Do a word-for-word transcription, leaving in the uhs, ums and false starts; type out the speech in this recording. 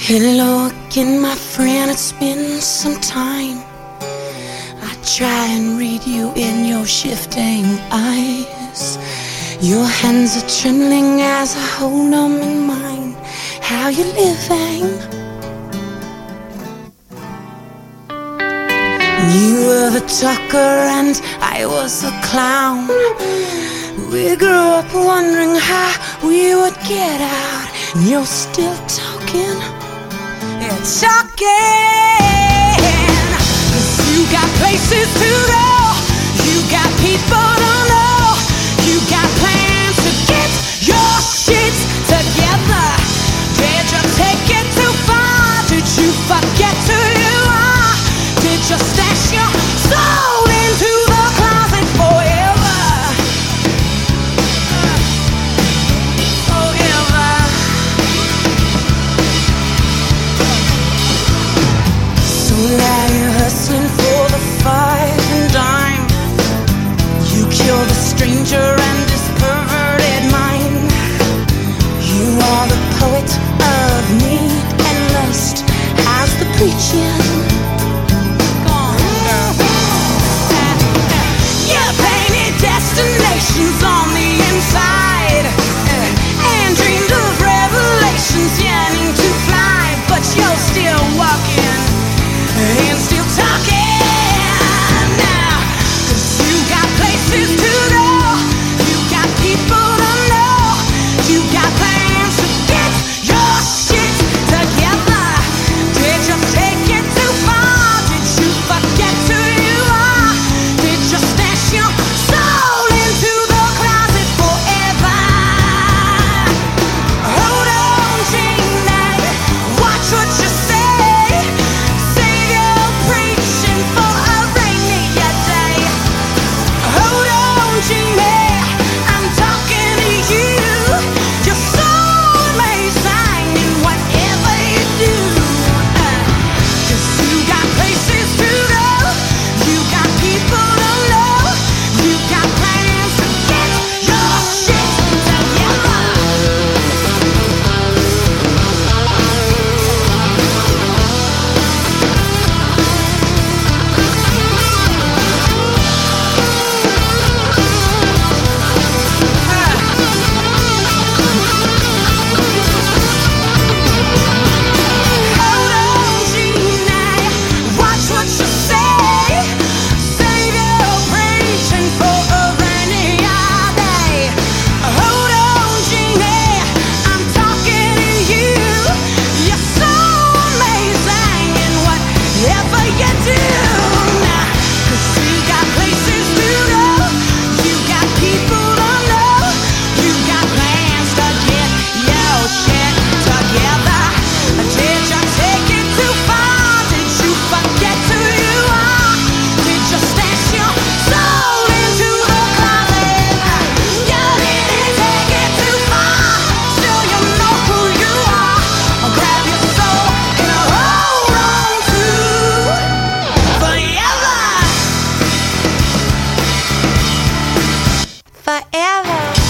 Hello again, my friend, it's been some time. I try and read you in your shifting eyes. Your hands are trembling as I hold them in mine. How you living? You were the talker and I was a clown. We grew up wondering how we would get out, and you're still talking. It's talking. 'Cause you got places to go, you got people to know, you got plans to get your shit together. Did you take it too far? Did you forget who you are? Did you stash your soul into the closet forever? Forever. So now you're hustling for the five and dime. You kill the stranger and his perverted mind. You are the poet of need and lust as the preaching. Destinations on the inside, uh, and dreamed of revelations yearning to fly, but you're still walking and still talking now. 'Cause you got places to go, you got people to know, you got plans to get your shit together. Did you take it too far? Did you forget who you are? Did you stash your soul into the closet forever? Hold on, Gina, watch what you say. Save your preaching for a rainier day. Hold on, Gina, I'm talking to you. You're so amazing in whatever you do. Uh, 'Cause you got places to go, you got people to know, you got plans to get your shit together. Hold on, Gina, watch what you say. Save your preaching for a rainier day. Hold on, Gina, I'm talking to you. You're so amazing in whatever you do. 'Cause you got places to go, you got people to know, you got plans to get your shit together. Did you take it too far? Did you forget who you are? Did you stash your soul into the closet? You didn't take it too far, still you know who you are. Grab your soul and hold on to forever. Forever.